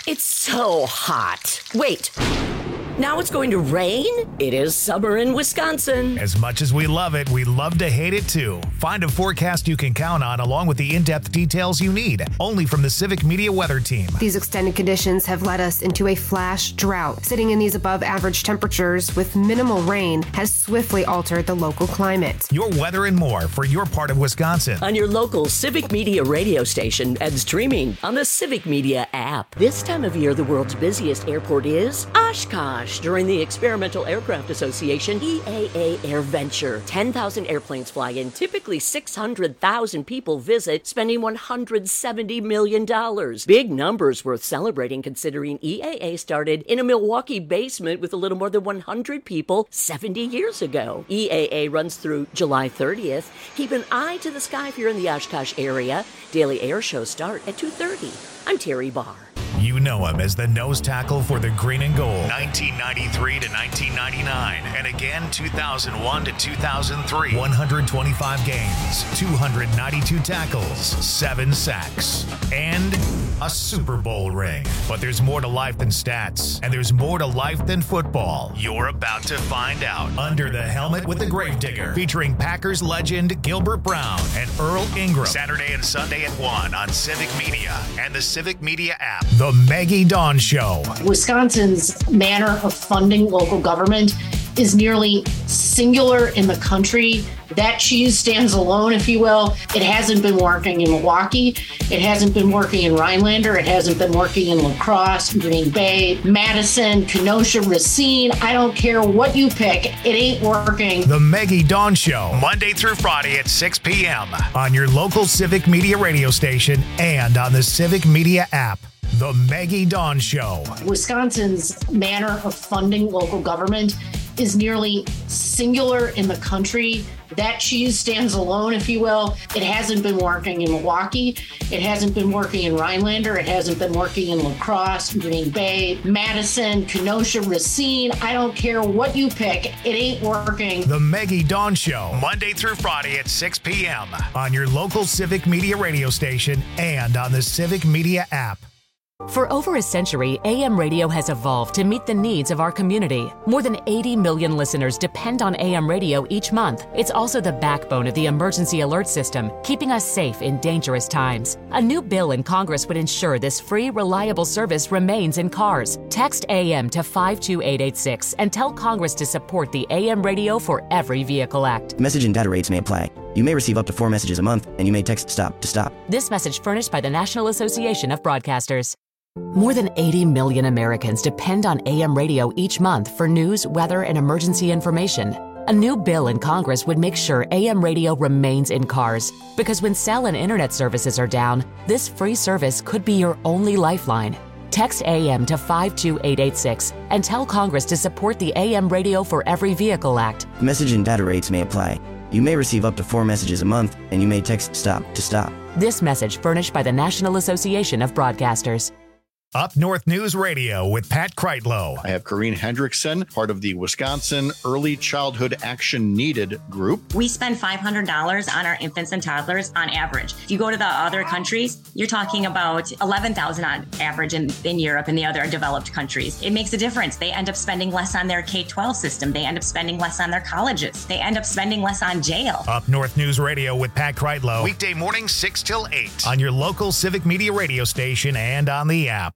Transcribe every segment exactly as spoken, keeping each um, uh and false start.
It's so hot. Wait. Now it's going to rain? It is summer in Wisconsin. As much as we love it, we love to hate it too. Find a forecast you can count on along with the in-depth details you need. Only from the Civic Media Weather Team. These extended conditions have led us into a flash drought. Sitting in these above average temperatures with minimal rain has swiftly altered the local climate. Your weather and more for your part of Wisconsin. On your local Civic Media radio station and streaming on the Civic Media app. This time of year, the world's busiest airport is Oshkosh. During the Experimental Aircraft Association E A A Air Venture, ten thousand airplanes fly in. Typically six hundred thousand people visit, spending one hundred seventy million dollars. Big numbers worth celebrating considering E A A started in a Milwaukee basement with a little more than one hundred people seventy years ago. E A A runs through July thirtieth. Keep an eye to the sky if you're in the Oshkosh area. Daily air shows start at two thirty. I'm Terry Barr. You know him as the nose tackle for the green and gold. nineteen ninety-three to nineteen ninety-nine. And again, two thousand one to two thousand three. one hundred twenty-five games, two hundred ninety-two tackles, seven sacks, and a Super Bowl ring. But there's more to life than stats, and there's more to life than football. You're about to find out. Under the Helmet with the Gravedigger, featuring Packers legend Gilbert Brown and Earl Ingram. Saturday and Sunday at one on Civic Media and the Civic Media app. The Maggie Dawn Show. Wisconsin's manner of funding local government is nearly singular in the country. That cheese stands alone, if you will. It hasn't been working in Milwaukee. It hasn't been working in Rhinelander. It hasn't been working in La Crosse, Green Bay, Madison, Kenosha, Racine. I don't care what you pick. It ain't working. The Maggie Dawn Show, Monday through Friday at six p.m. on your local Civic Media radio station and on the Civic Media app. The Maggie Dawn Show. Wisconsin's manner of funding local government is nearly singular in the country. That cheese stands alone, if you will. It hasn't been working in Milwaukee. It hasn't been working in Rhinelander. It hasn't been working in La Crosse, Green Bay, Madison, Kenosha, Racine. I don't care what you pick. It ain't working. The Maggie Dawn Show, Monday through Friday at six p.m. on your local Civic Media radio station and on the Civic Media app. For over a century, A M radio has evolved to meet the needs of our community. More than eighty million listeners depend on A M radio each month. It's also the backbone of the emergency alert system, keeping us safe in dangerous times. A new bill in Congress would ensure this free, reliable service remains in cars. Text A M to five two eight eight six and tell Congress to support the A M Radio for Every Vehicle Act. Message and data rates may apply. You may receive up to four messages a month, and you may text STOP to stop. This message furnished by the National Association of Broadcasters. More than eighty million Americans depend on A M radio each month for news, weather, and emergency information. A new bill in Congress would make sure A M radio remains in cars, because when cell and internet services are down, this free service could be your only lifeline. Text A M to five two eight eight six and tell Congress to support the A M Radio for Every Vehicle Act. Message and data rates may apply. You may receive up to four messages a month, and you may text STOP to stop. This message furnished by the National Association of Broadcasters. Up North News Radio with Pat Kreitlow. I have Corrine Hendrickson, part of the Wisconsin Early Childhood Action Needed group. We spend five hundred dollars on our infants and toddlers on average. If you go to the other countries, you're talking about eleven thousand dollars on average in, in Europe and the other developed countries. It makes a difference. They end up spending less on their K twelve system. They end up spending less on their colleges. They end up spending less on jail. Up North News Radio with Pat Kreitlow. Weekday mornings six till eight on your local Civic Media radio station and on the app.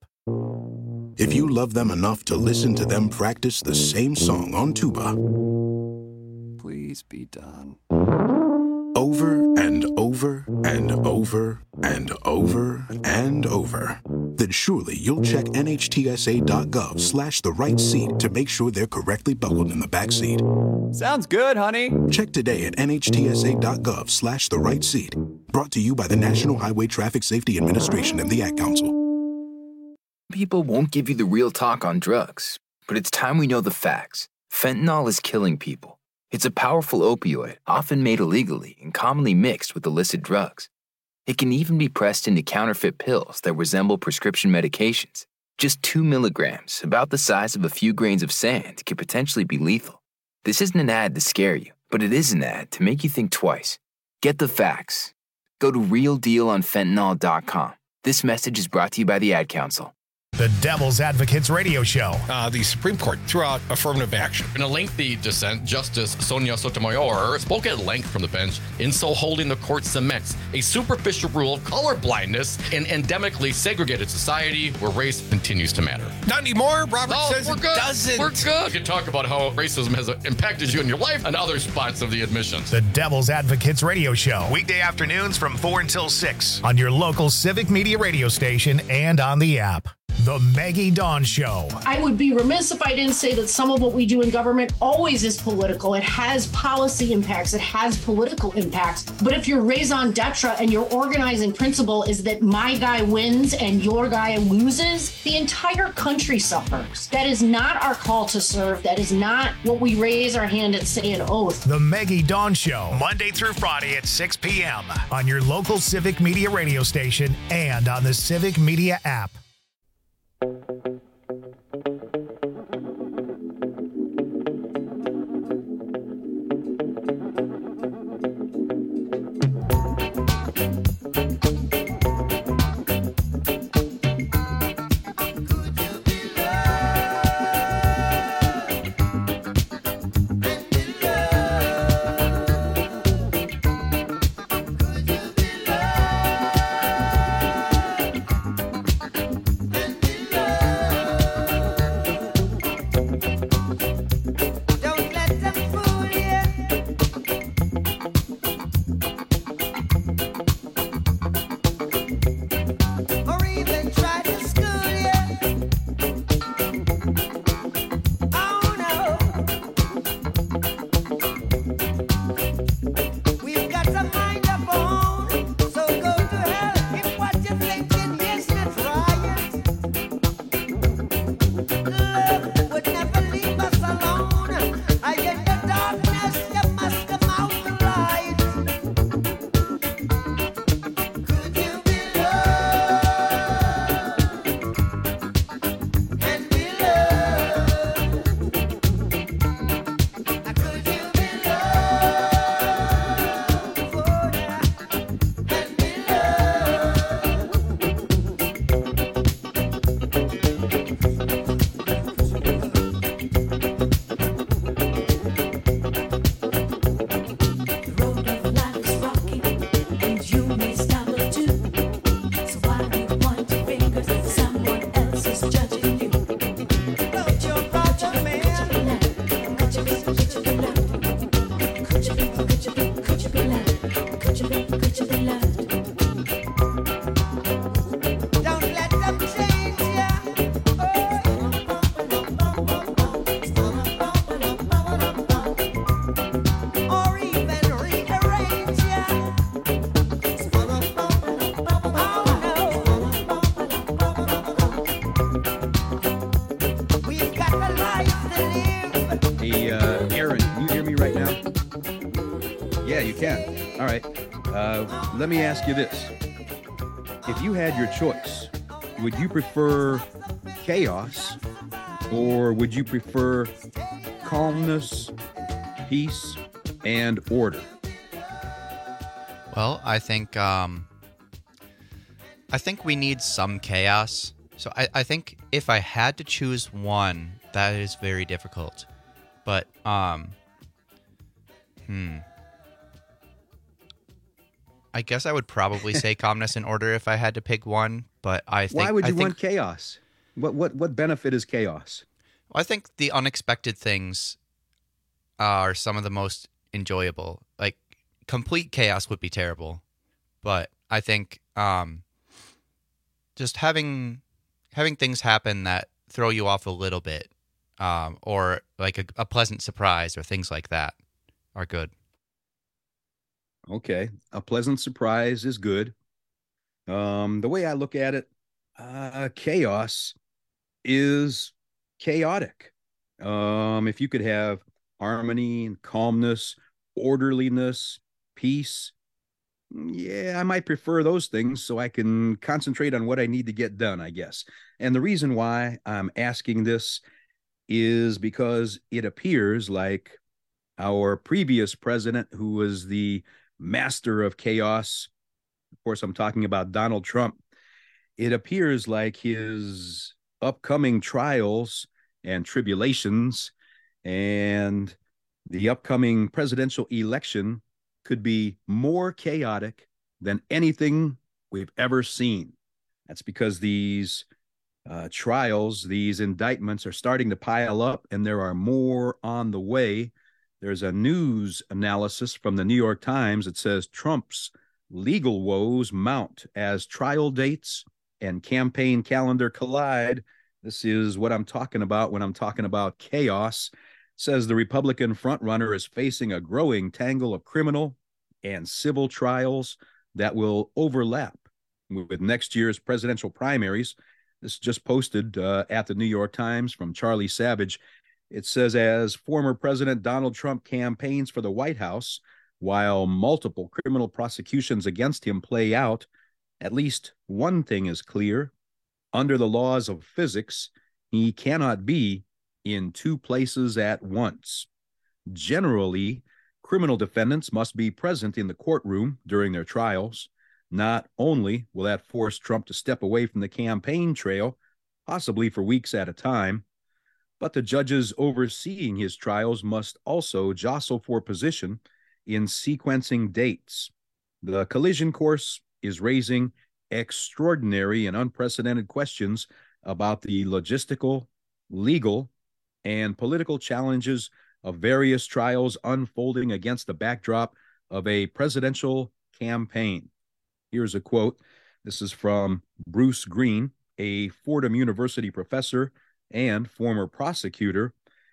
If you love them enough to listen to them practice the same song on tuba, please be done. Over and over and over and over and over, then surely you'll check nhtsa.gov slash the right seat to make sure they're correctly buckled in the back seat. Sounds good, honey. Check today at nhtsa.gov slash the right seat. Brought to you by the National Highway Traffic Safety Administration and the Ad Council. People won't give you the real talk on drugs, but it's time we know the facts. Fentanyl is killing people. It's a powerful opioid, often made illegally and commonly mixed with illicit drugs. It can even be pressed into counterfeit pills that resemble prescription medications. Just two milligrams, about the size of a few grains of sand, could potentially be lethal. This isn't an ad to scare you, but it is an ad to make you think twice. Get the facts. Go to real deal on fentanyl dot com. This message is brought to you by the Ad Council. The Devil's Advocates Radio Show. Uh, the Supreme Court threw out affirmative action. In a lengthy dissent, Justice Sonia Sotomayor spoke at length from the bench, in so holding the court cements a superficial rule of colorblindness in endemically segregated society where race continues to matter. Not anymore. Robert No, says we're it good. doesn't. We're good. We can talk about how racism has impacted you in your life and other spots of the admissions. The Devil's Advocates Radio Show. Weekday afternoons from four until six on your local Civic Media radio station and on the app. The Maggie Dawn Show. I would be remiss if I didn't say that some of what we do in government always is political. It has policy impacts. It has political impacts. But if your raison d'etre and your organizing principle is that my guy wins and your guy loses, the entire country suffers. That is not our call to serve. That is not what we raise our hand and say an oath. The Maggie Dawn Show. Monday through Friday at six p.m. on your local Civic Media radio station and on the Civic Media app. Let me ask you this. If you had your choice, would you prefer chaos or would you prefer calmness, peace, and order? Well, I think um, I think we need some chaos. So I, I think if I had to choose one, that is very difficult. But um, hmm. I guess I would probably say calmness and order if I had to pick one, but I think... Why would you I think, want chaos? What what what benefit is chaos? I think the unexpected things are some of the most enjoyable. Like, complete chaos would be terrible, but I think um, just having having things happen that throw you off a little bit, um, or like a, a pleasant surprise or things like that are good. Okay, a pleasant surprise is good. Um, the way I look at it, uh, chaos is chaotic. Um, if you could have harmony and calmness, orderliness, peace, yeah, I might prefer those things so I can concentrate on what I need to get done, I guess. And the reason why I'm asking this is because it appears like our previous president, who was the master of chaos, of course, I'm talking about Donald Trump. It appears like his upcoming trials and tribulations and the upcoming presidential election could be more chaotic than anything we've ever seen. That's because these uh, trials, these indictments are starting to pile up, and there are more on the way. There's a news analysis from the New York Times that says Trump's legal woes mount as trial dates and campaign calendar collide. This is what I'm talking about when I'm talking about chaos. It says the Republican frontrunner is facing a growing tangle of criminal and civil trials that will overlap with next year's presidential primaries. This is just posted uh, at the New York Times from Charlie Savage. It says, as former President Donald Trump campaigns for the White House, while multiple criminal prosecutions against him play out, at least one thing is clear. Under the laws of physics, he cannot be in two places at once. Generally, criminal defendants must be present in the courtroom during their trials. Not only will that force Trump to step away from the campaign trail, possibly for weeks at a time, but the judges overseeing his trials must also jostle for position in sequencing dates. The collision course is raising extraordinary and unprecedented questions about the logistical, legal, and political challenges of various trials unfolding against the backdrop of a presidential campaign. Here's a quote. This is from Bruce Green, a Fordham University professor and former prosecutor.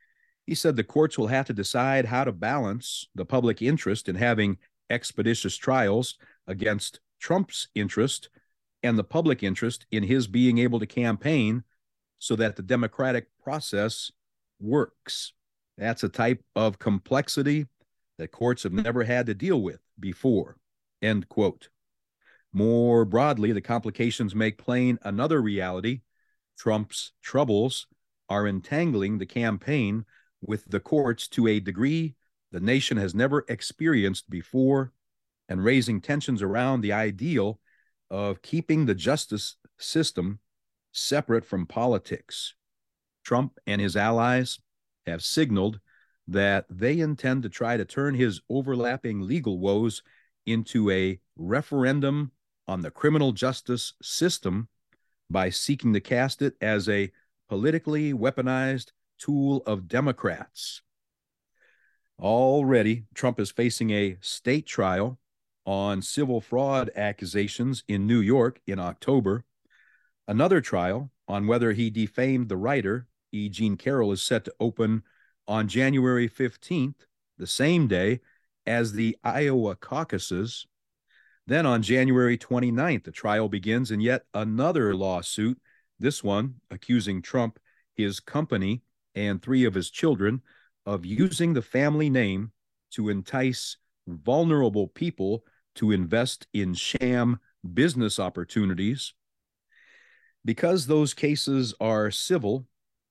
He said the courts will have to decide how to balance the public interest in having expeditious trials against Trump's interest and the public interest in his being able to campaign so that the democratic process works. That's a type of complexity that courts have never had to deal with before. End quote. More broadly, the complications make plain another reality. Trump's troubles are entangling the campaign with the courts to a degree the nation has never experienced before, and raising tensions around the ideal of keeping the justice system separate from politics. Trump and his allies have signaled that they intend to try to turn his overlapping legal woes into a referendum on the criminal justice system by seeking to cast it as a politically weaponized tool of Democrats. Already, Trump is facing a state trial on civil fraud accusations in New York in October. Another trial on whether he defamed the writer, E. Jean Carroll, is set to open on January fifteenth, the same day as the Iowa caucuses. Then on January twenty-ninth, the trial begins in yet another lawsuit, this one accusing Trump, his company, and three of his children of using the family name to entice vulnerable people to invest in sham business opportunities. Because those cases are civil,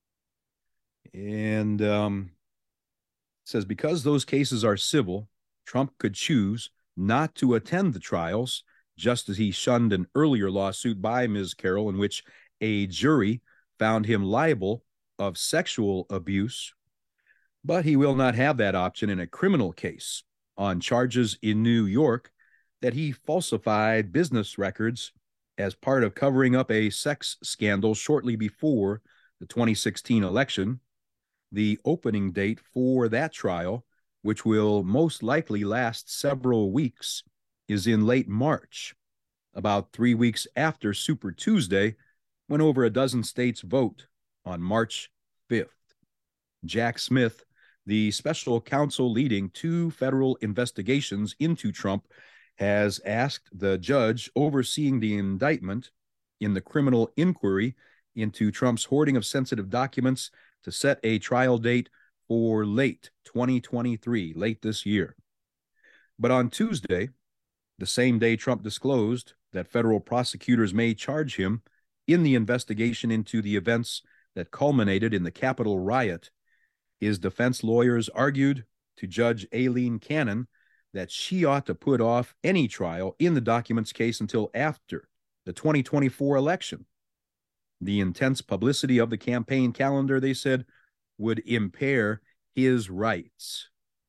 and um, it says because those cases are civil, Trump could choose not to attend the trials, just as he shunned an earlier lawsuit by Miz Carroll in which a jury found him liable of sexual abuse. But he will not have that option in a criminal case on charges in New York that he falsified business records as part of covering up a sex scandal shortly before the twenty sixteen election. The opening date for that trial, which will most likely last several weeks, is in late March, about three weeks after Super Tuesday, when over a dozen states vote on March fifth. Jack Smith, the special counsel leading two federal investigations into Trump, has asked the judge overseeing the indictment in the criminal inquiry into Trump's hoarding of sensitive documents to set a trial date for late twenty twenty-three, late this year. But on Tuesday, the same day Trump disclosed that federal prosecutors may charge him in the investigation into the events that culminated in the Capitol riot, his defense lawyers argued to Judge Aileen Cannon that she ought to put off any trial in the documents case until after the twenty twenty-four election. The intense publicity of the campaign calendar, they said, would impair his rights.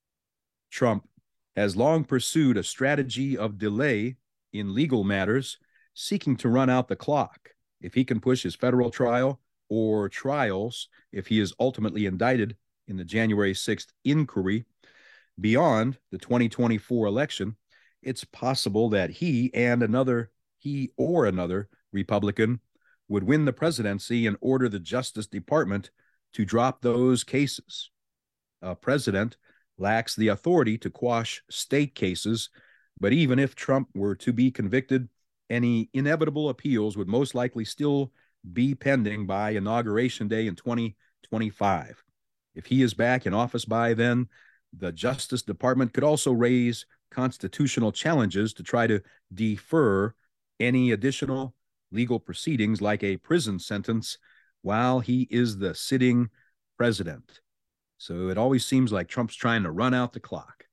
Trump has long pursued a strategy of delay in legal matters, seeking to run out the clock. If he can push his federal trial or trials, if he is ultimately indicted in the January sixth inquiry beyond the twenty twenty-four election, it's possible that he and another, he or another Republican would win the presidency and order the Justice Department to drop those cases. A president lacks the authority to quash state cases, but even if Trump were to be convicted, any inevitable appeals would most likely still be pending by Inauguration Day in twenty twenty-five. If he is back in office by then, the Justice Department could also raise constitutional challenges to try to defer any additional legal proceedings like a prison sentence while he is the sitting president. So it always seems like Trump's trying to run out the clock.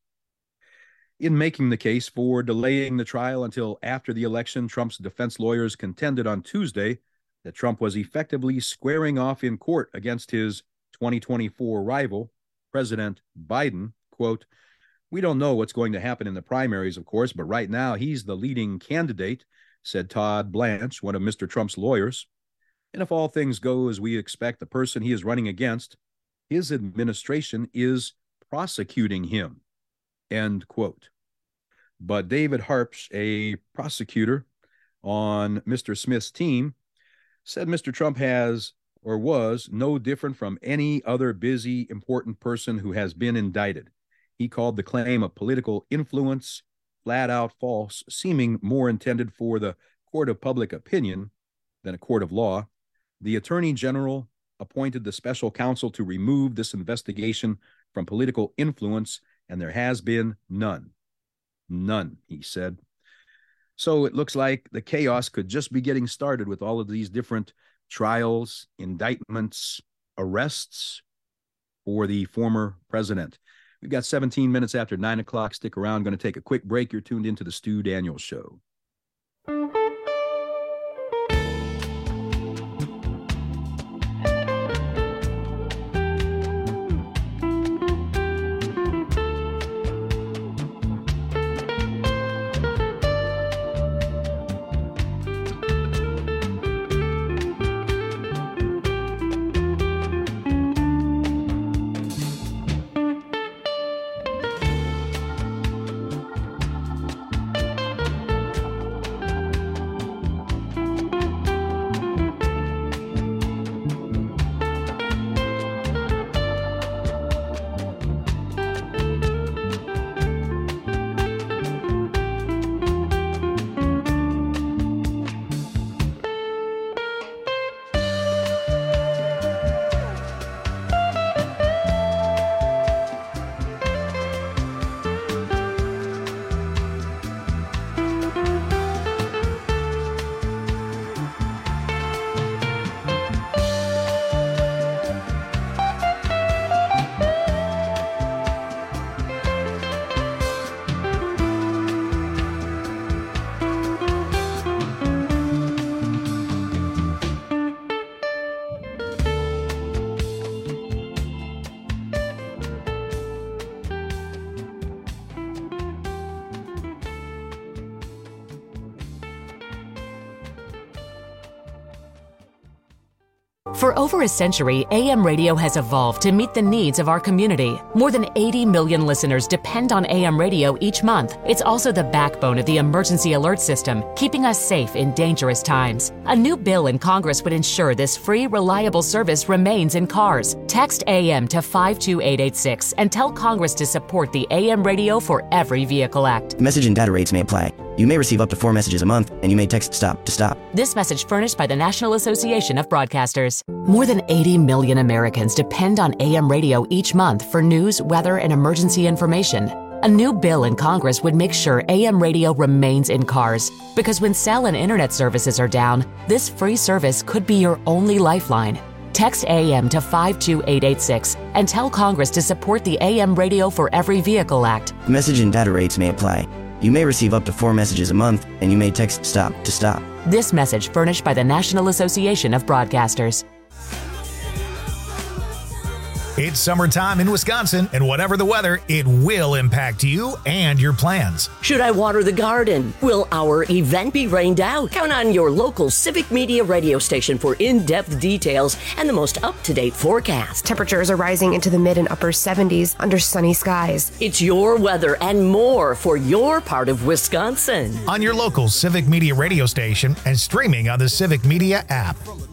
In making the case for delaying the trial until after the election, Trump's defense lawyers contended on Tuesday that Trump was effectively squaring off in court against his twenty twenty-four rival, President Biden. Quote, "We don't know what's going to happen in the primaries, of course, but right now he's the leading candidate," said Todd Blanche, one of Mister Trump's lawyers. "And if all things go as we expect, the person he is running against, his administration is prosecuting him." End quote. But David Harpsch, a prosecutor on Mister Smith's team, said Mister Trump has or was no different from any other busy, important person who has been indicted. He called the claim of political influence flat out false, seeming more intended for the court of public opinion than a court of law. The Attorney General appointed the special counsel to remove this investigation from political influence, and there has been none. None, he said. So it looks like the chaos could just be getting started with all of these different trials, indictments, arrests for the former president. We've got seventeen minutes after nine o'clock. Stick around. Going to take a quick break. You're tuned into the Stu Daniels Show. For over a century, A M radio has evolved to meet the needs of our community. More than eighty million listeners depend on A M radio each month. It's also the backbone of the emergency alert system, keeping us safe in dangerous times. A new bill in Congress would ensure this free, reliable service remains in cars. Text A M to five two eight eight six and tell Congress to support the A M Radio for Every Vehicle Act. Message and data rates may apply. You may receive up to four messages a month, and you may text STOP to stop. This message furnished by the National Association of Broadcasters. More than eighty million Americans depend on A M radio each month for news, weather, and emergency information. A new bill in Congress would make sure A M radio remains in cars, because when cell and internet services are down, this free service could be your only lifeline. Text A M to five two eight eight six and tell Congress to support the A M Radio for Every Vehicle Act. Message and data rates may apply. You may receive up to four messages a month, and you may text STOP to stop. This message furnished by the National Association of Broadcasters. It's summertime in Wisconsin, and whatever the weather, it will impact you and your plans. Should I water the garden? Will our event be rained out? Count on your local Civic Media radio station for in-depth details and the most up-to-date forecast. Temperatures are rising into the mid and upper seventies under sunny skies. It's your weather and more for your part of Wisconsin. On your local Civic Media radio station and streaming on the Civic Media app.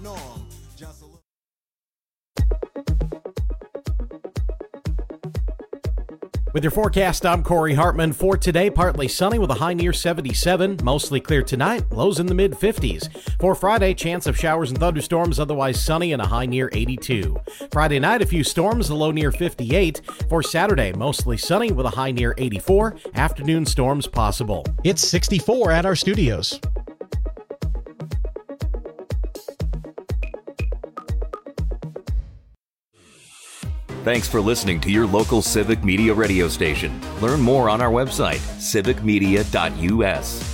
With your forecast, I'm Corey Hartman. For today, partly sunny with a high near seventy-seven. Mostly clear tonight, lows in the mid fifties. For Friday, chance of showers and thunderstorms, otherwise sunny and a high near eighty-two. Friday night, a few storms, a low near fifty-eight. For Saturday, mostly sunny with a high near eighty-four. Afternoon storms possible. It's sixty-four at our studios. Thanks for listening to your local Civic Media radio station. Learn more on our website, civic media dot u s.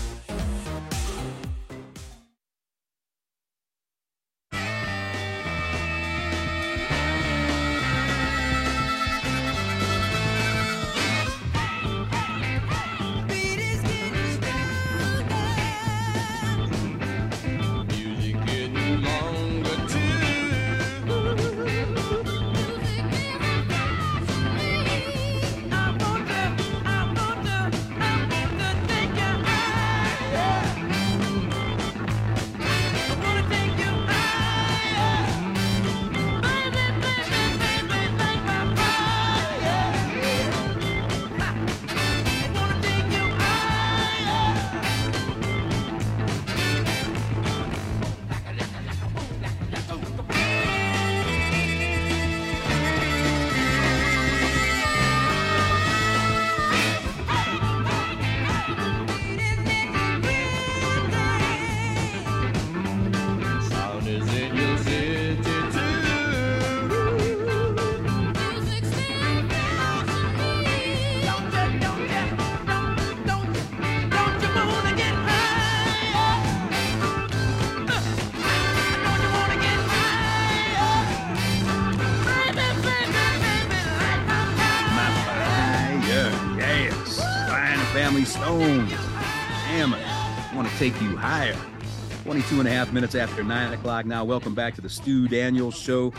Take you higher. twenty-two and a half minutes after nine o'clock now. Welcome back to the Stu Daniels Show.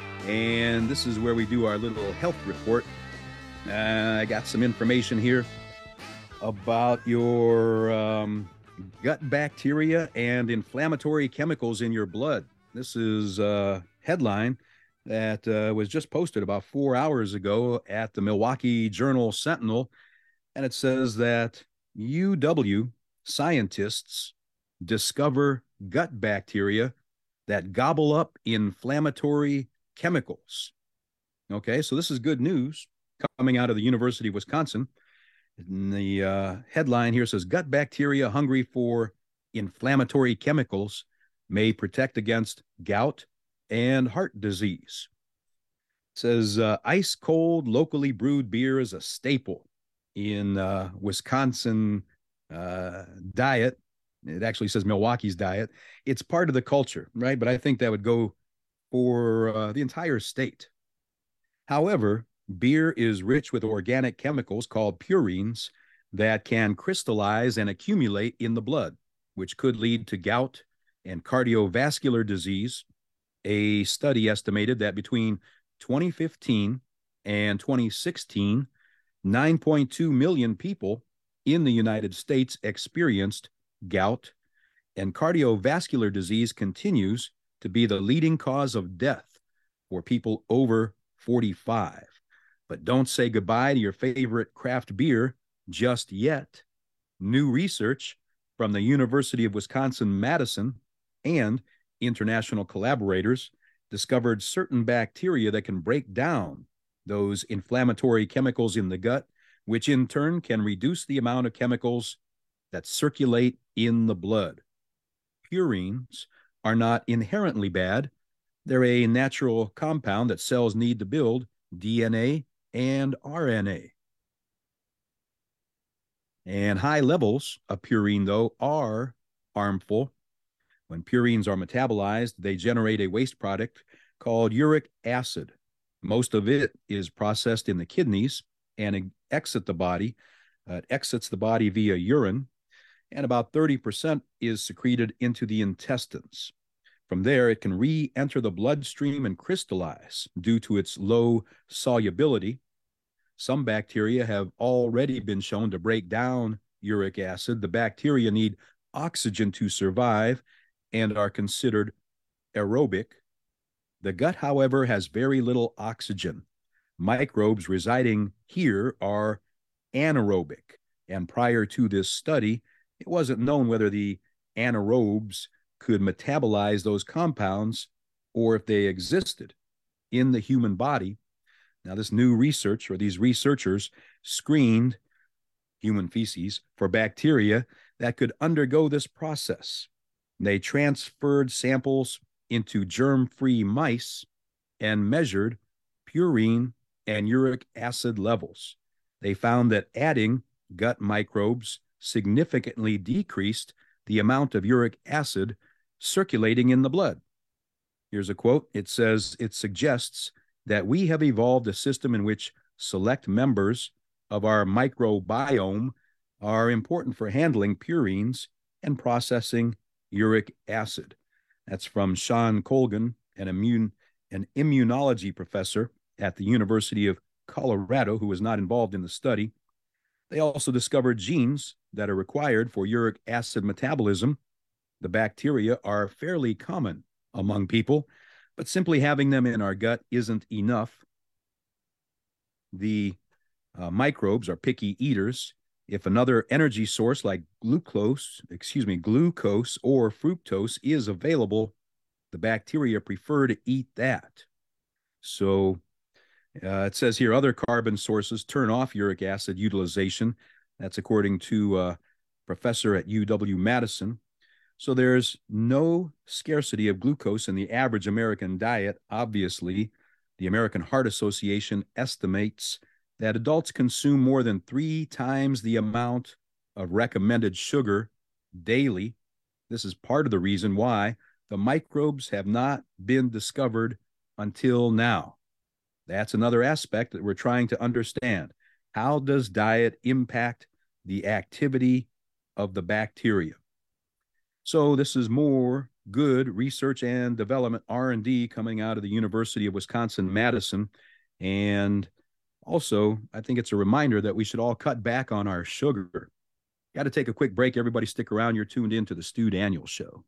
And this is where we do our little health report. Uh, I got some information here about your um, gut bacteria and inflammatory chemicals in your blood. This is a headline that uh, was just posted about four hours ago at the Milwaukee Journal Sentinel. And it says that U W scientists discover gut bacteria that gobble up inflammatory chemicals. Okay, so this is good news coming out of the University of Wisconsin. And the uh, headline here says, gut bacteria hungry for inflammatory chemicals may protect against gout and heart disease. It says uh, ice cold locally brewed beer is a staple in uh, Wisconsin uh diet. It actually says Milwaukee's diet. It's part of the culture, right? But I think that would go for uh, the entire state. However, beer is rich with organic chemicals called purines that can crystallize and accumulate in the blood, which could lead to gout and cardiovascular disease. A study estimated that between twenty fifteen and twenty sixteen, nine point two million people in the United States experienced gout, and cardiovascular disease continues to be the leading cause of death for people over forty-five. But don't say goodbye to your favorite craft beer just yet. New research from the University of Wisconsin-Madison and international collaborators discovered certain bacteria that can break down those inflammatory chemicals in the gut, which in turn can reduce the amount of chemicals that circulate in the blood. Purines are not inherently bad. They're a natural compound that cells need to build D N A and R N A. And high levels of purine, though, are harmful. When purines are metabolized, they generate a waste product called uric acid. Most of it is processed in the kidneys and exit the body. Uh, it exits the body via urine, and about thirty percent is secreted into the intestines. From there, it can re-enter the bloodstream and crystallize due to its low solubility. Some bacteria have already been shown to break down uric acid. The bacteria need oxygen to survive and are considered aerobic. The gut, however, has very little oxygen. Microbes residing here are anaerobic, and prior to this study, it wasn't known whether the anaerobes could metabolize those compounds or if they existed in the human body. Now, this new research, or these researchers, screened human feces for bacteria that could undergo this process. They transferred samples into germ-free mice and measured purine and uric acid levels. They found that adding gut microbes significantly decreased the amount of uric acid circulating in the blood. Here's a quote. It says, "It suggests that we have evolved a system in which select members of our microbiome are important for handling purines and processing uric acid." That's from Sean Colgan, an, immune, an immunology professor at the University of Colorado, who was not involved in the study. They also discovered genes that are required for uric acid metabolism. The bacteria are fairly common among people, but simply having them in our gut isn't enough. The uh, microbes are picky eaters. If another energy source like glucose, excuse me, glucose or fructose is available, the bacteria prefer to eat that. So uh, it says here, other carbon sources turn off uric acid utilization. That's according to a professor at U W Madison. So there's no scarcity of glucose in the average American diet. Obviously, the American Heart Association estimates that adults consume more than three times the amount of recommended sugar daily. This is part of the reason why the microbes have not been discovered until now. That's another aspect that we're trying to understand. How does diet impact the activity of the bacteria? So this is more good research and development, R and D, coming out of the University of Wisconsin-Madison. And also, I think it's a reminder that we should all cut back on our sugar. Got to take a quick break. Everybody stick around. You're tuned in to the Stu Daniels Show.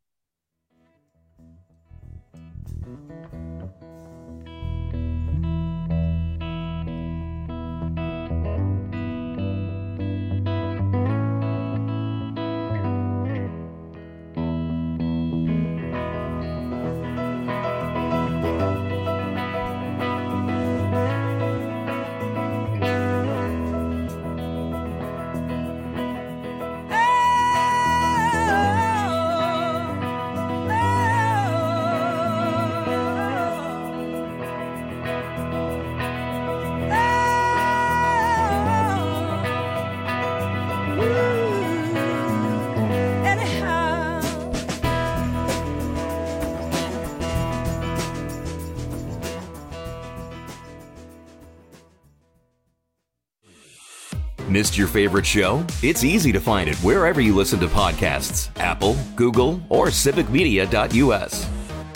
Missed your favorite show? It's easy to find it wherever you listen to podcasts. Apple, Google, or civic media dot U S.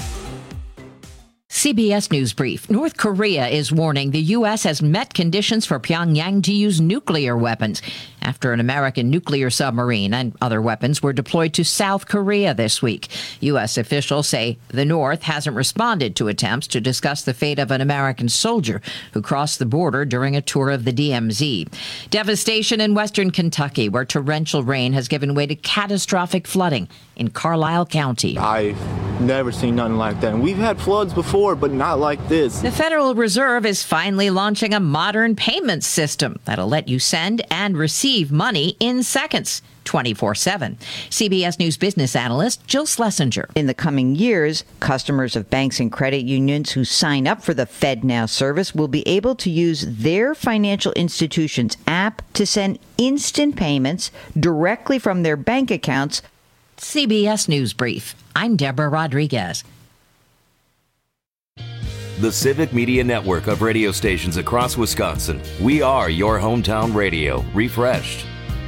C B S News Brief. North Korea is warning the U S has met conditions for Pyongyang to use nuclear weapons after an American nuclear submarine and other weapons were deployed to South Korea this week. U S officials say the North hasn't responded to attempts to discuss the fate of an American soldier who crossed the border during a tour of the D M Z. Devastation in western Kentucky, where torrential rain has given way to catastrophic flooding in Carlisle County. I've never seen nothing like that. And we've had floods before, but not like this. The Federal Reserve is finally launching a modern payment system that'll let you send and receive money in seconds. twenty-four seven. C B S News business analyst Jill Schlesinger. In the coming years, customers of banks and credit unions who sign up for the FedNow service will be able to use their financial institution's app to send instant payments directly from their bank accounts. C B S News Brief. I'm Deborah Rodriguez. The Civic Media Network of radio stations across Wisconsin. We are your hometown radio, refreshed.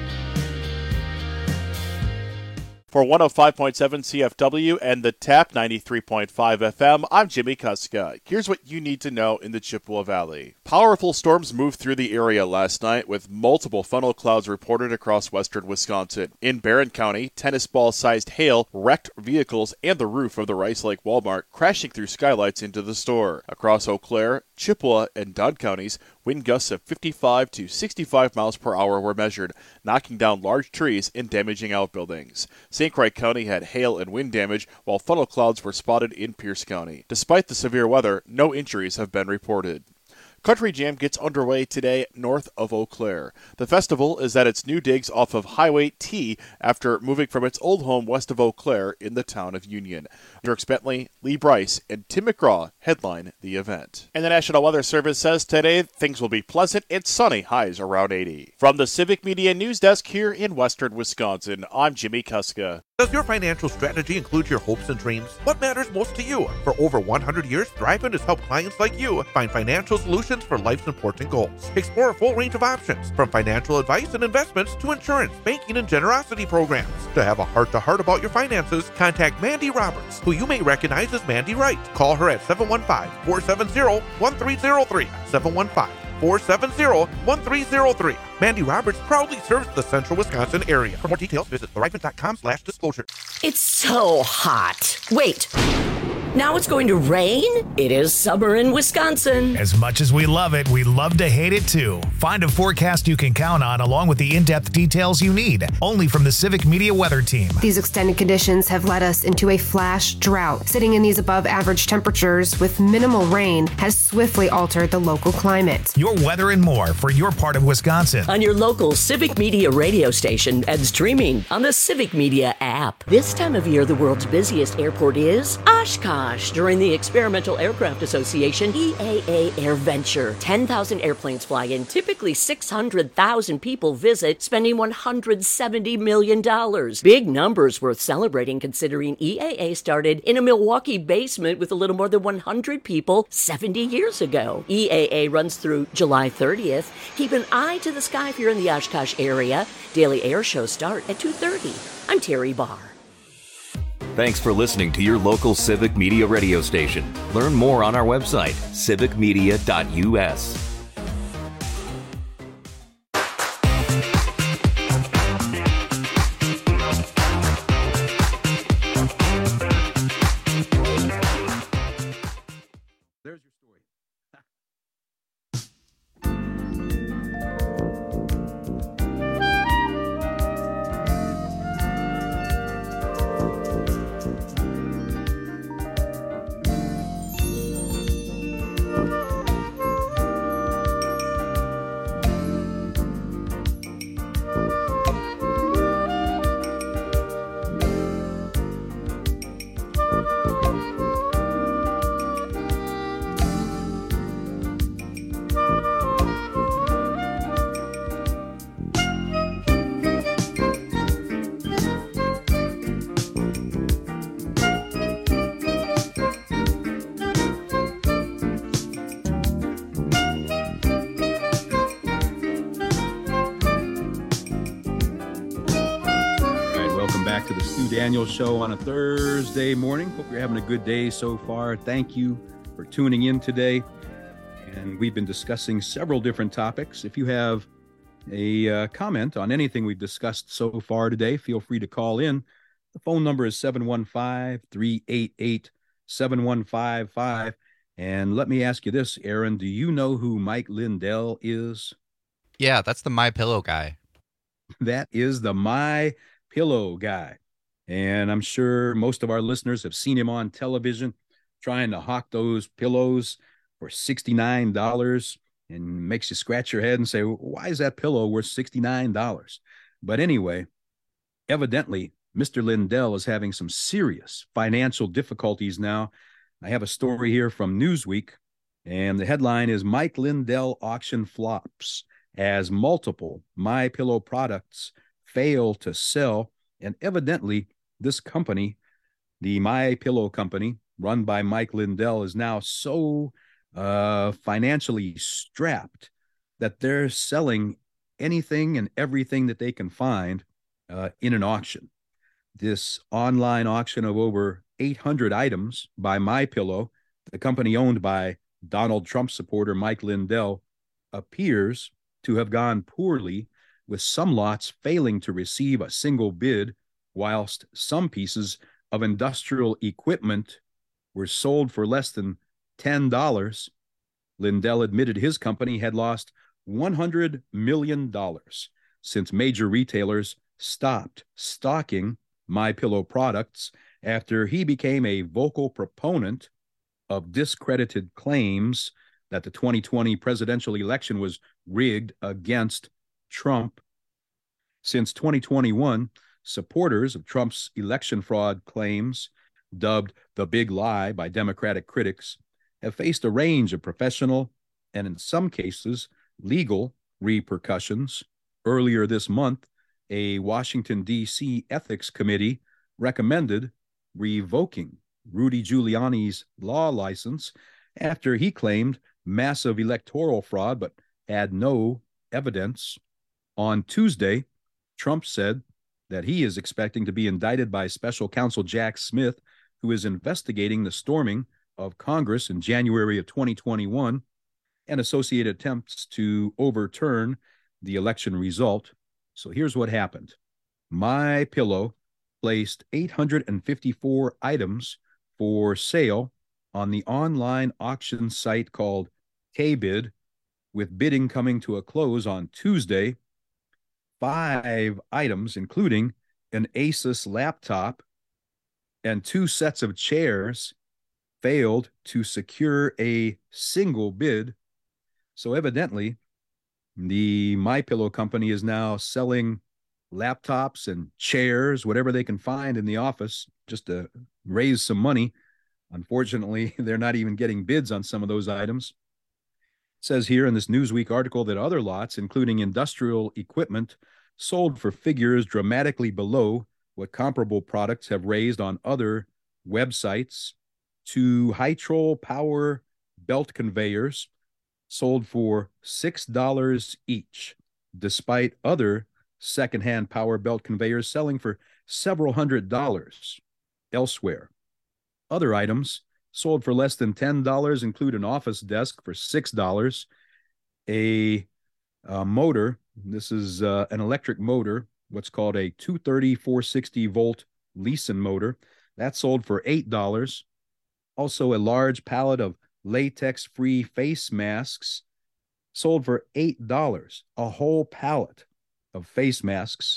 For one oh five point seven C F W and the Tap ninety-three point five F M, I'm Jimmy Kuska. Here's what you need to know in the Chippewa Valley. Powerful storms moved through the area last night with multiple funnel clouds reported across western Wisconsin. In Barron County, tennis ball-sized hail wrecked vehicles and the roof of the Rice Lake Walmart, crashing through skylights into the store. Across Eau Claire, Chippewa, and Dodd counties, wind gusts of fifty-five to sixty-five miles per hour were measured, knocking down large trees and damaging outbuildings. Saint Croix County had hail and wind damage, while funnel clouds were spotted in Pierce County. Despite the severe weather, no injuries have been reported. Country Jam gets underway today north of Eau Claire. The festival is at its new digs off of Highway T after moving from its old home west of Eau Claire in the town of Union. Dirk Bentley, Lee Bryce, and Tim McGraw headline the event. And the National Weather Service says today things will be pleasant and sunny, highs around eighty. From the Civic Media News Desk here in western Wisconsin, I'm Jimmy Kuska. Does your financial strategy include your hopes and dreams? What matters most to you? For over one hundred years, Thriven has helped clients like you find financial solutions for life's important goals. Explore a full range of options, from financial advice and investments to insurance, banking, and generosity programs. To have a heart-to-heart about your finances, contact Mandy Roberts, who you may recognize as Mandy Wright. Call her at seven one five, four seven zero, one three zero three, seven one five, four seven zero, one three zero three. Mandy Roberts proudly serves the central Wisconsin area. For more details, visit thriven.com slash disclosure. It's so hot. Wait. Now it's going to rain? It is summer in Wisconsin. As much as we love it, we love to hate it too. Find a forecast you can count on along with the in-depth details you need. Only from the Civic Media Weather Team. These extended conditions have led us into a flash drought. Sitting in these above average temperatures with minimal rain has swiftly altered the local climate. Your weather and more for your part of Wisconsin. On your local Civic Media radio station and streaming on the Civic Media app. This time of year, the world's busiest airport is Oshkosh. During the Experimental Aircraft Association E A A Air Venture. ten thousand airplanes fly in. Typically six hundred thousand people visit, spending one hundred seventy million dollars. Big numbers worth celebrating considering E A A started in a Milwaukee basement with a little more than one hundred people seventy years ago. E A A runs through July thirtieth. Keep an eye to the sky if you're in the Oshkosh area. Daily air shows start at two thirty. I'm Terry Barr. Thanks for listening to your local Civic Media radio station. Learn more on our website, civic media dot U S. There's your story. Back to the Stu Daniels Show on a Thursday morning. Hope you're having a good day so far. Thank you for tuning in today. And we've been discussing several different topics. If you have a uh, comment on anything we've discussed so far today, feel free to call in. The phone number is seven one five, three eight eight, seven one five five. And let me ask you this, Aaron, do you know who Mike Lindell is? Yeah, that's the My Pillow guy. That is the My Pillow guy. And I'm sure most of our listeners have seen him on television trying to hawk those pillows for sixty-nine dollars, and makes you scratch your head and say, why is that pillow worth sixty-nine dollars? But anyway, Evidently, Mister Lindell is having some serious financial difficulties now. I have a story here from Newsweek, and the headline is Mike Lindell auction flops as multiple MyPillow products fail to sell. And evidently, this company, the MyPillow company, run by Mike Lindell, is now so uh, financially strapped that they're selling anything and everything that they can find uh, in an auction. This online auction of over eight hundred items by MyPillow, the company owned by Donald Trump supporter Mike Lindell, appears to have gone poorly, with some lots failing to receive a single bid, whilst some pieces of industrial equipment were sold for less than ten dollars. Lindell admitted his company had lost one hundred million dollars since major retailers stopped stocking MyPillow products after he became a vocal proponent of discredited claims that the twenty twenty presidential election was rigged against Trump. Since twenty twenty-one, supporters of Trump's election fraud claims, dubbed the big lie by Democratic critics, have faced a range of professional and, in some cases, legal repercussions. Earlier this month, a Washington, D C ethics committee recommended revoking Rudy Giuliani's law license after he claimed massive electoral fraud but had no evidence. On Tuesday, Trump said that he is expecting to be indicted by special counsel Jack Smith, who is investigating the storming of Congress in January of twenty twenty-one and associated attempts to overturn the election result. So here's what happened. MyPillow placed eight hundred fifty-four items for sale on the online auction site called K-Bid, with bidding coming to a close on Tuesday. Five items, including an Asus laptop and two sets of chairs, failed to secure a single bid. So evidently, the MyPillow company is now selling laptops and chairs, whatever they can find in the office, just to raise some money. Unfortunately, they're not even getting bids on some of those items. It says here in this Newsweek article that other lots, including industrial equipment, sold for figures dramatically below what comparable products have raised on other websites. Two Hytrol power belt conveyors sold for six dollars each, despite other secondhand power belt conveyors selling for several hundred dollars elsewhere. Other items sold for less than ten dollars include an office desk for six dollars, a, a motor. This is uh, an electric motor, what's called a two thirty, four sixty volt Leeson motor. That sold for eight dollars. Also, a large pallet of latex-free face masks sold for eight dollars. A whole pallet of face masks.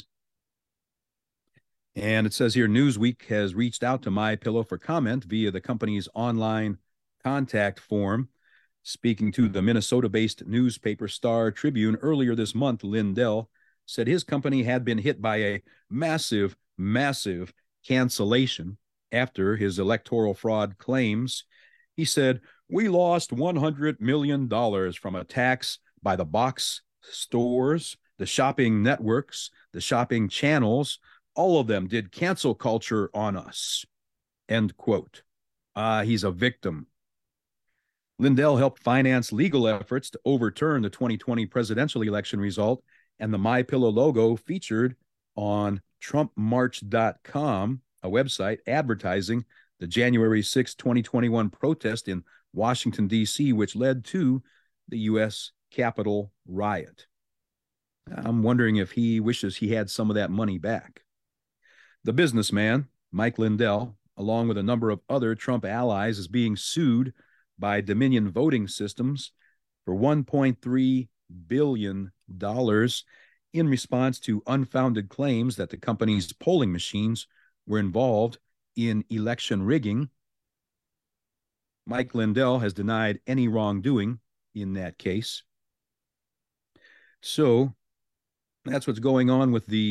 And it says here, Newsweek has reached out to MyPillow for comment via the company's online contact form. Speaking to the Minnesota-based newspaper Star Tribune earlier this month, Lindell said his company had been hit by a massive, massive cancellation after his electoral fraud claims. He said, "We lost one hundred million dollars from attacks by the box stores, the shopping networks, the shopping channels. All of them did cancel culture on us." End quote. Ah, uh, he's a victim. Lindell helped finance legal efforts to overturn the twenty twenty presidential election result, and the MyPillow logo featured on Trump March dot com, a website advertising the January sixth, twenty twenty-one protest in Washington, D C, which led to the U S Capitol riot. I'm wondering if he wishes he had some of that money back. The businessman, Mike Lindell, along with a number of other Trump allies, is being sued by Dominion Voting Systems for one point three billion dollars in response to unfounded claims that the company's polling machines were involved in election rigging. Mike Lindell has denied any wrongdoing in that case. So that's what's going on with the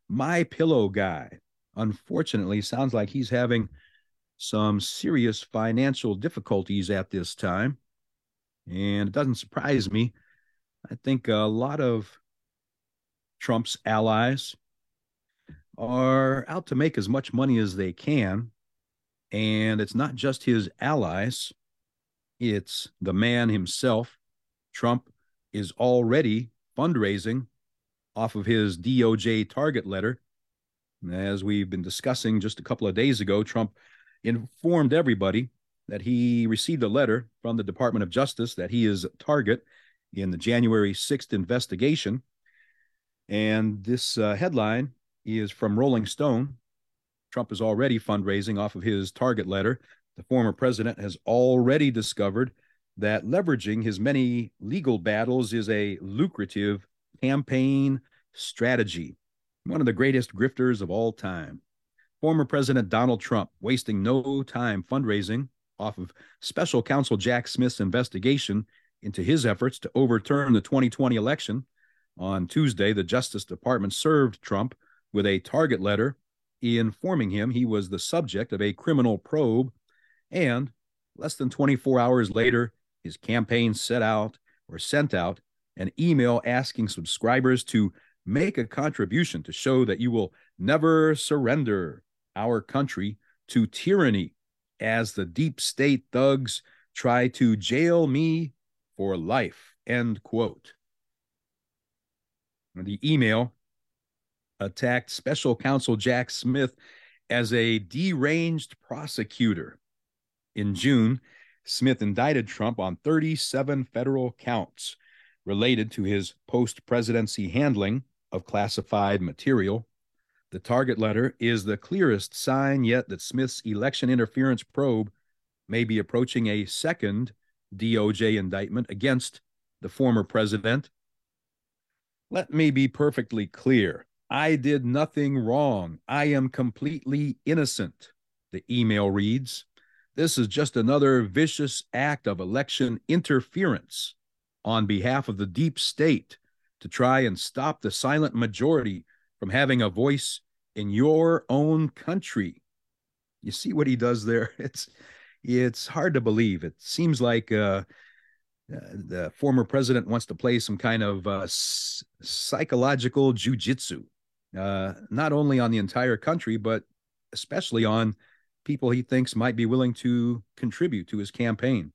My Pillow guy. Unfortunately, sounds like he's having some serious financial difficulties at this time. And it doesn't surprise me. I think a lot of Trump's allies are out to make as much money as they can. And it's not just his allies, it's the man himself. Trump is already fundraising off of his D O J target letter. As we've been discussing just a couple of days ago, Trump informed everybody that he received a letter from the Department of Justice that he is a target in the January sixth investigation. And this uh, headline is from Rolling Stone. Trump is already fundraising off of his target letter. The former president has already discovered that leveraging his many legal battles is a lucrative campaign strategy. One of the greatest grifters of all time. Former President Donald Trump wasting no time fundraising off of special counsel Jack Smith's investigation into his efforts to overturn the twenty twenty election. On Tuesday, the Justice Department served Trump with a target letter informing him he was the subject of a criminal probe, and less than twenty-four hours later, his campaign set out or sent out an email asking subscribers to make a contribution to show that you will never surrender our country to tyranny as the deep state thugs try to jail me for life, end quote. The email attacked special counsel Jack Smith as a deranged prosecutor. In June, Smith indicted Trump on thirty-seven federal counts related to his post-presidency handling of classified material. The target letter is the clearest sign yet that Smith's election interference probe may be approaching a second D O J indictment against the former president. Let me be perfectly clear. I did nothing wrong. I am completely innocent, the email reads. This is just another vicious act of election interference on behalf of the deep state to try and stop the silent majority from having a voice in your own country. You see what he does there? It's it's hard to believe. It seems like uh, uh, the former president wants to play some kind of uh, s- psychological jujitsu, uh, not only on the entire country, but especially on people he thinks might be willing to contribute to his campaign.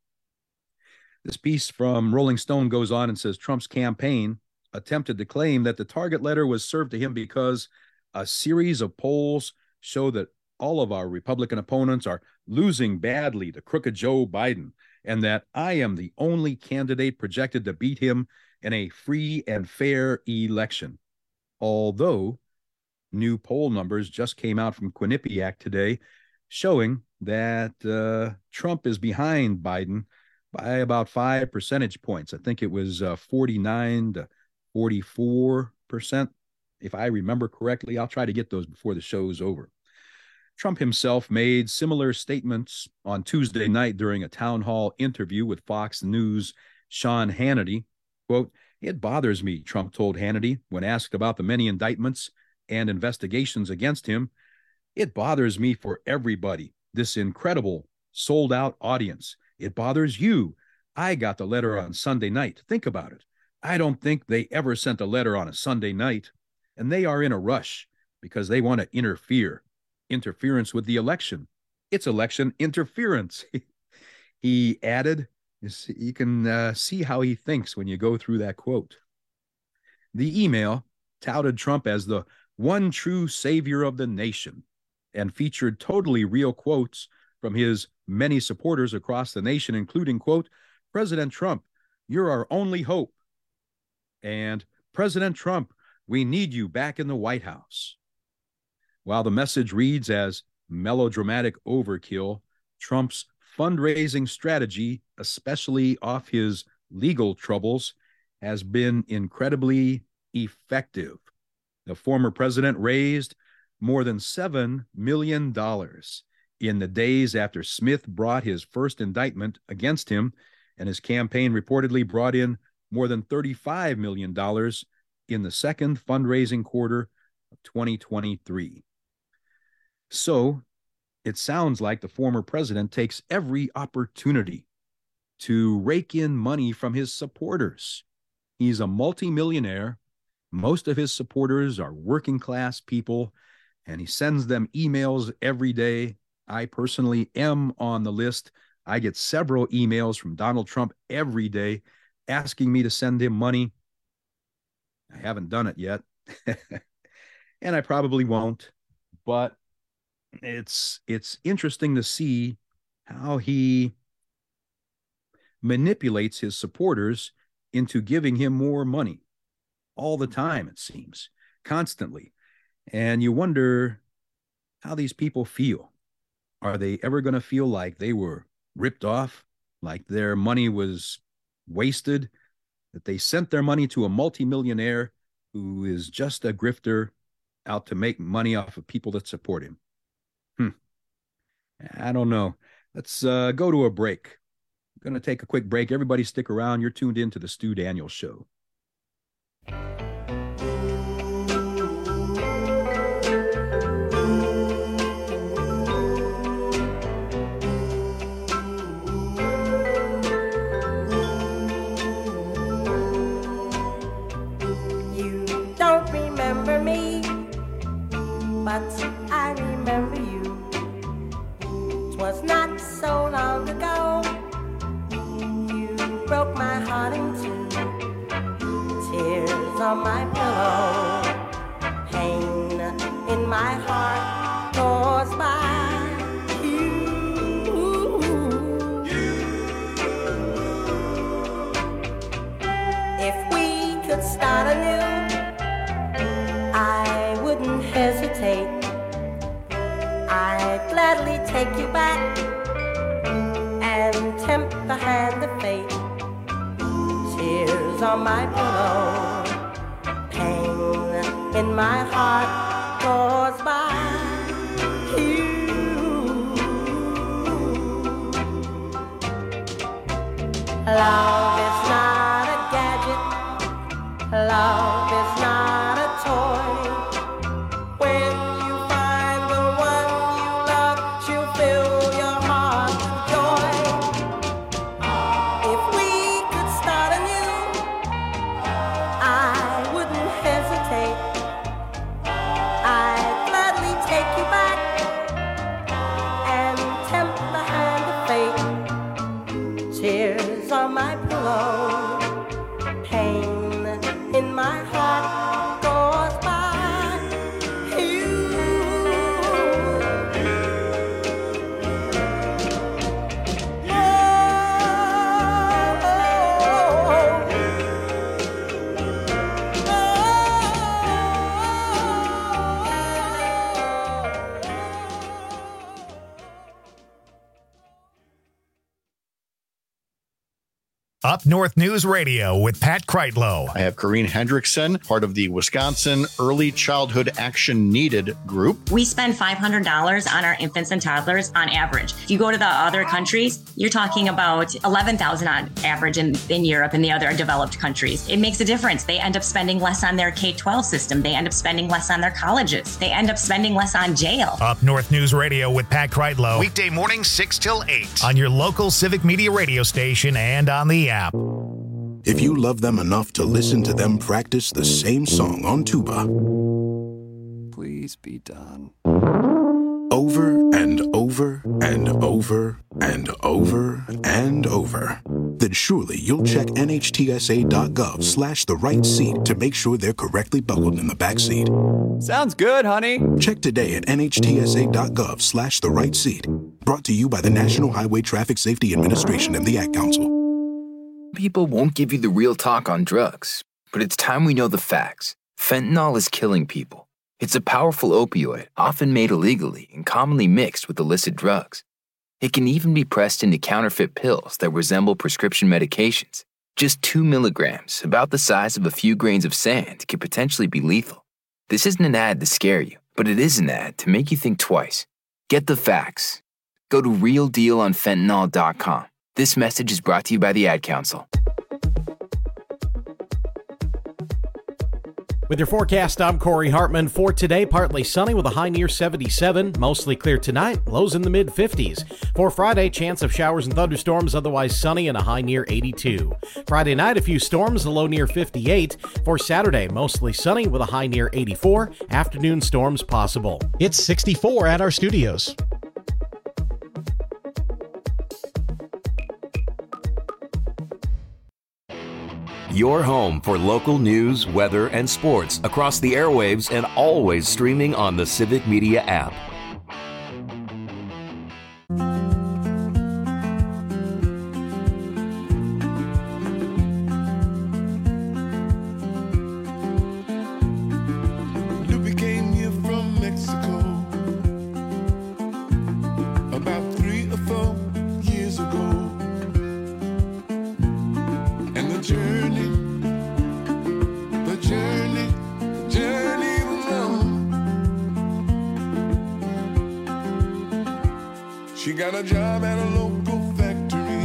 This piece from Rolling Stone goes on and says Trump's campaign attempted to claim that the target letter was served to him because a series of polls show that all of our Republican opponents are losing badly to crooked Joe Biden, and that I am the only candidate projected to beat him in a free and fair election. Although new poll numbers just came out from Quinnipiac today showing that uh, Trump is behind Biden by about five percentage points. I think it was uh, forty-nine to forty-four percent, if I remember correctly. I'll try to get those before the show's over. Trump himself made similar statements on Tuesday night during a town hall interview with Fox News' Sean Hannity. Quote, "It bothers me," Trump told Hannity when asked about the many indictments and investigations against him. "It bothers me for everybody, this incredible sold-out audience. It bothers you. I got the letter on Sunday night. Think about it. I don't think they ever sent a letter on a Sunday night, and they are in a rush because they want to interfere. Interference with the election. It's election interference." He added, you can uh, see how he thinks when you go through that quote. The email touted Trump as the one true savior of the nation and featured totally real quotes from his many supporters across the nation, including, quote, "President Trump, you're our only hope." And "President Trump, we need you back in the White House." While the message reads as melodramatic overkill, Trump's fundraising strategy, especially off his legal troubles, has been incredibly effective. The former president raised more than seven million dollars in the days after Smith brought his first indictment against him, and his campaign reportedly brought in more than thirty-five million dollars in the second fundraising quarter of twenty twenty-three. So it sounds like the former president takes every opportunity to rake in money from his supporters. He's a multimillionaire. Most of his supporters are working class people, and he sends them emails every day. I personally am on the list. I get several emails from Donald Trump every day asking me to send him money. I haven't done it yet, and I probably won't, but it's it's interesting to see how he manipulates his supporters into giving him more money all the time, it seems, constantly. And you wonder how these people feel. Are they ever going to feel like they were ripped off, like their money was wasted, that they sent their money to a multimillionaire who is just a grifter out to make money off of people that support him? Hmm. I don't know. Let's uh, go to a break. I'm going to take a quick break. Everybody stick around. You're tuned in to the Stu Daniels Show. You don't remember me, but I remember you. 'Twas not so long ago, you broke my heart in two. Tears on my pillow, pain in my heart caused by you. If we could start anew, I wouldn't hesitate. I'd gladly take you back and tempt the hand of fate. Tears on my pillow, pain in my heart caused by you. Love is not a gadget, love is not a toy. When you find the one you love, she'll fill your heart with joy. If we could start anew, I wouldn't hesitate. I'd gladly take you back and tempt the hand of fate. Tears on my pillow, pain in my heart caused by you. Up North News Radio with Pat Kreitlow. I have Corrine Hendrickson, part of the Wisconsin Early Childhood Action Needed group. We spend five hundred dollars on our infants and toddlers on average. If you go to the other countries, you're talking about eleven thousand dollars on average in, in Europe and the other developed countries. It makes a difference. They end up spending less on their K twelve system. They end up spending less on their colleges. They end up spending less on jail. Up North News Radio with Pat Kreitlow. Weekday mornings six till eight on your local Civic Media radio station and on the app. If you love them enough to listen to them practice the same song on tuba, please be done. Over and over and over and over and over, then surely you'll check nhtsa.gov slash the right seat to make sure they're correctly buckled in the back seat. Sounds good, honey. Check today at nhtsa.gov slash the right seat. Brought to you by the National Highway Traffic Safety Administration and the Ad Council. People won't give you the real talk on drugs, but it's time we know the facts. Fentanyl is killing people. It's a powerful opioid, often made illegally and commonly mixed with illicit drugs. It can even be pressed into counterfeit pills that resemble prescription medications. Just two milligrams, about the size of a few grains of sand, can potentially be lethal. This isn't an ad to scare you, but it is an ad to make you think twice. Get the facts. Go to real deal on fentanyl dot com. This message is brought to you by the Ad Council. With your forecast, I'm Corey Hartman. For today, partly sunny with a high near seventy-seven. Mostly clear tonight, lows in the mid fifties. For Friday, chance of showers and thunderstorms, otherwise sunny and a high near eighty-two. Friday night, a few storms, a low near fifty-eight. For Saturday, mostly sunny with a high near eighty-four. Afternoon storms possible. It's sixty-four at our studios. Your home for local news, weather, and sports across the airwaves and always streaming on the Civic Media app. Lupe came here from Mexico about three or four years ago. And the journey, the journey, the journey was long. She got a job at a local factory,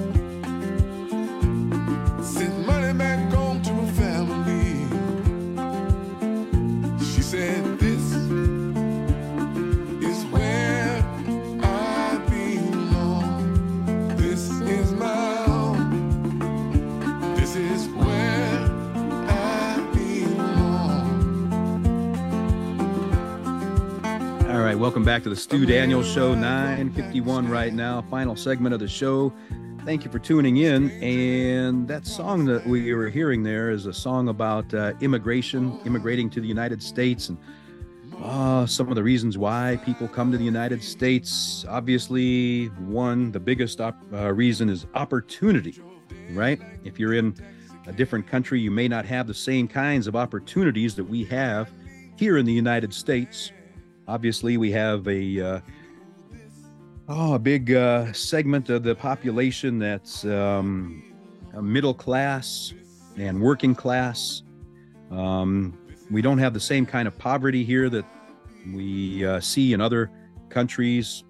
sent money back home to her family. She said, this is where I belong. This is my home. This is where I belong. All right, welcome back to the Stu Daniels Show, nine fifty-one right now, final segment of the show. Thank you for tuning in. And that song that we were hearing there is a song about uh, immigration, immigrating to the United States, and uh, some of the reasons why people come to the United States. Obviously, one, the biggest op- uh, reason is opportunity, right? If you're in a different country, you may not have the same kinds of opportunities that we have here in the United States. Obviously, we have a uh, oh a big uh, segment of the population that's um, middle class and working class. Um, we don't have the same kind of poverty here that we uh, see in other countries.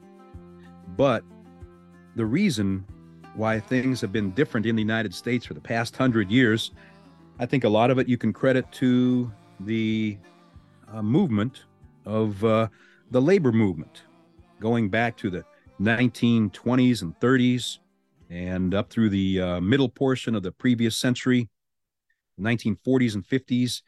But the reason why things have been different in the United States for the past hundred years, I think a lot of it you can credit to the uh, movement of uh, the labor movement, going back to the nineteen twenties and thirties and up through the uh, middle portion of the previous century, nineteen forties and fifties.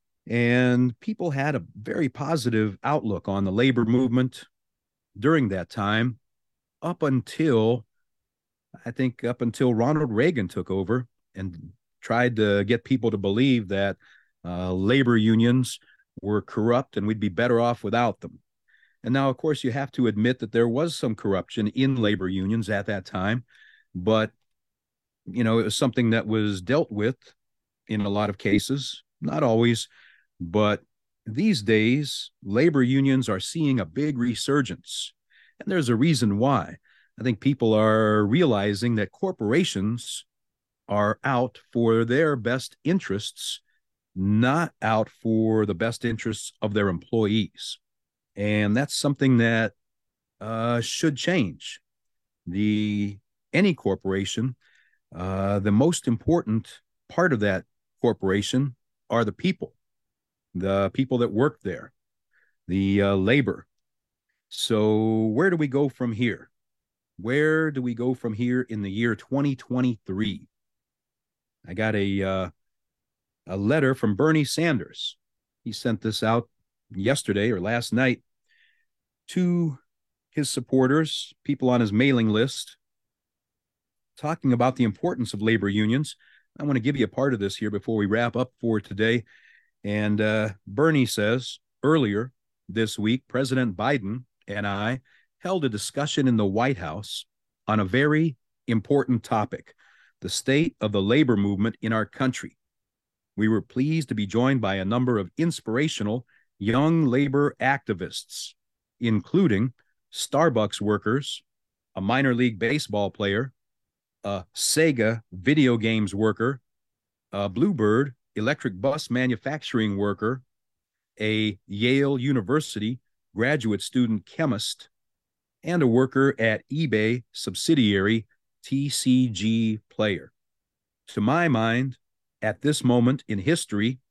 And people had a very positive outlook on the labor movement during that time, up until, I think, up until Ronald Reagan took over and tried to get people to believe that uh, labor unions were corrupt and we'd be better off without them. And now, of course, you have to admit that there was some corruption in labor unions at that time, but, you know, it was something that was dealt with in a lot of cases, not always, but these days, labor unions are seeing a big resurgence, and there's a reason why. I think people are realizing that corporations are out for their best interests, not out for the best interests of their employees. And that's something that uh, should change. The any corporation, uh, the most important part of that corporation are the people, the people that work there, the uh, labor. So where do we go from here? Where do we go from here in the year twenty twenty-three? I got a uh, a letter from Bernie Sanders. He sent this out yesterday or last night to his supporters, people on his mailing list, talking about the importance of labor unions. I want to give you a part of this here before we wrap up for today. And uh, Bernie says, earlier this week, President Biden and I held a discussion in the White House on a very important topic, the state of the labor movement in our country. We were pleased to be joined by a number of inspirational young labor activists, including Starbucks workers, a minor league baseball player, a Sega video games worker, a Bluebird electric bus manufacturing worker, a Yale University graduate student chemist, and a worker at eBay subsidiary T C G Player. To my mind, at this moment in history,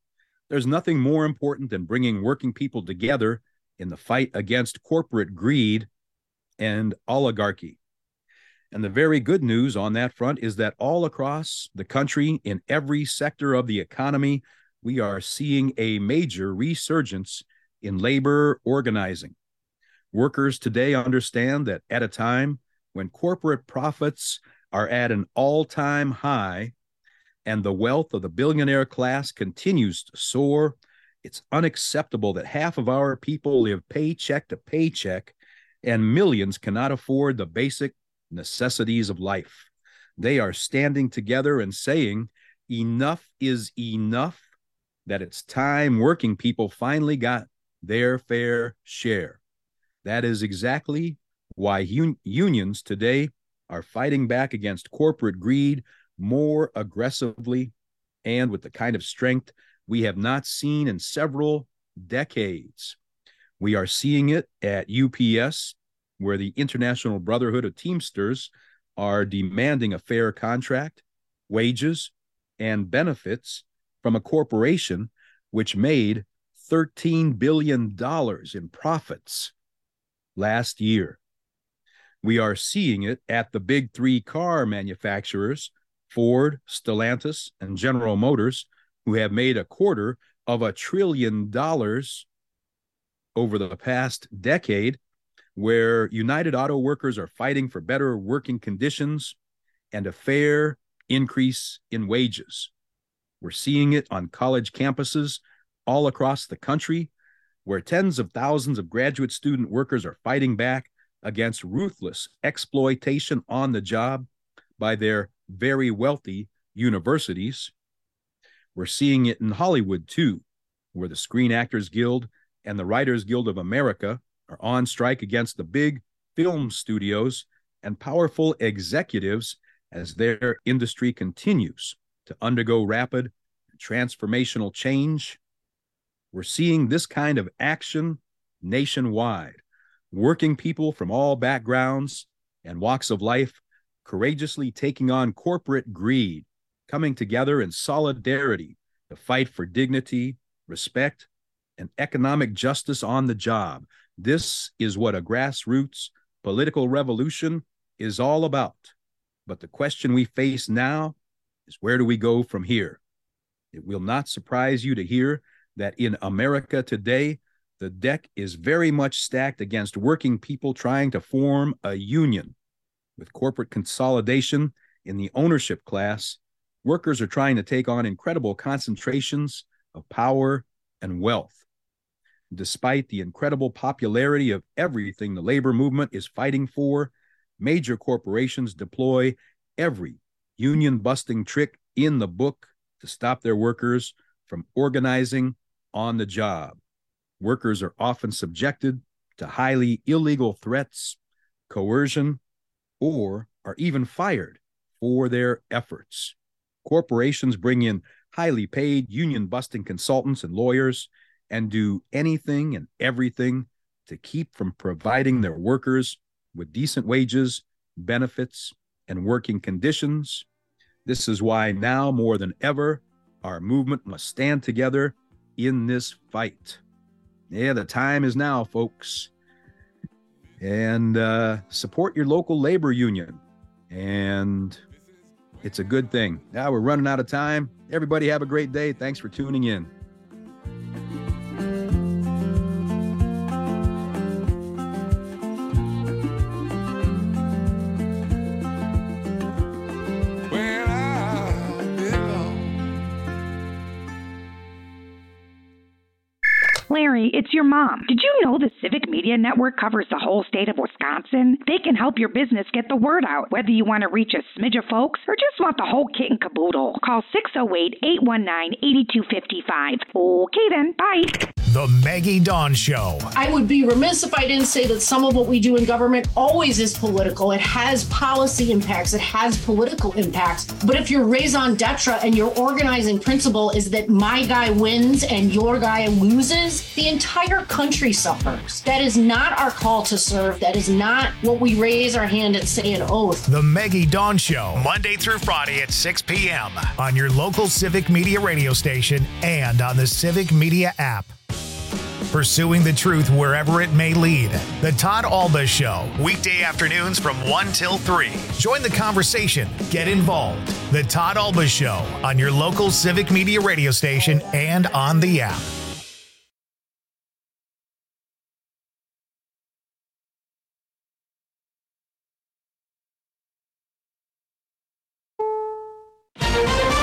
There's nothing more important than bringing working people together in the fight against corporate greed and oligarchy. And the very good news on that front is that all across the country, in every sector of the economy, we are seeing a major resurgence in labor organizing. Workers today understand that at a time when corporate profits are at an all-time high and the wealth of the billionaire class continues to soar, it's unacceptable that half of our people live paycheck to paycheck and millions cannot afford the basic necessities of life. They are standing together and saying, enough is enough, that it's time working people finally got their fair share. That is exactly why un- unions today are fighting back against corporate greed more aggressively and with the kind of strength we have not seen in several decades. We are seeing it at U P S, where the International Brotherhood of Teamsters are demanding a fair contract, wages, and benefits from a corporation which made thirteen billion dollars in profits last year. We are seeing it at the big three car manufacturers, Ford, Stellantis, and General Motors, who have made a quarter of a trillion dollars over the past decade, where United Auto Workers are fighting for better working conditions and a fair increase in wages. We're seeing it on college campuses all across the country, where tens of thousands of graduate student workers are fighting back against ruthless exploitation on the job by their very wealthy universities. We're seeing it in Hollywood, too, where the Screen Actors Guild and the Writers Guild of America are on strike against the big film studios and powerful executives as their industry continues to undergo rapid and transformational change. We're seeing this kind of action nationwide. Working people from all backgrounds and walks of life courageously taking on corporate greed, coming together in solidarity to fight for dignity, respect, and economic justice on the job. This is what a grassroots political revolution is all about. But the question we face now is, where do we go from here? It will not surprise you to hear that in America today, the deck is very much stacked against working people trying to form a union. With corporate consolidation in the ownership class, workers are trying to take on incredible concentrations of power and wealth. Despite the incredible popularity of everything the labor movement is fighting for, major corporations deploy every union-busting trick in the book to stop their workers from organizing on the job. Workers are often subjected to highly illegal threats, coercion, or are even fired for their efforts. Corporations bring in highly paid union-busting consultants and lawyers and do anything and everything to keep from providing their workers with decent wages, benefits, and working conditions. This is why now more than ever, our movement must stand together in this fight. Yeah, the time is now, folks. And uh, support your local labor union. And it's a good thing. Now we're running out of time. Everybody have a great day. Thanks for tuning in. Larry, it's your mom. Did you know the Civic Media Network covers the whole state of Wisconsin? They can help your business get the word out, whether you want to reach a smidge of folks or just want the whole kit and caboodle. Call six oh eight, eight one nine, eight two five five. Okay then, bye. The Maggie Dawn Show. I would be remiss if I didn't say that some of what we do in government always is political. It has policy impacts. It has political impacts. But if your raison d'etre and your organizing principle is that my guy wins and your guy loses, the entire country suffers. That is not our call to serve. That is not what we raise our hand and say an oath. The Maggie Dawn Show, Monday through Friday at six p.m. on your local Civic Media radio station and on the Civic Media app. Pursuing the truth wherever it may lead. The Todd Alba Show, weekday afternoons from one till three. Join the conversation. Get involved. The Todd Alba Show on your local Civic Media radio station and on the app.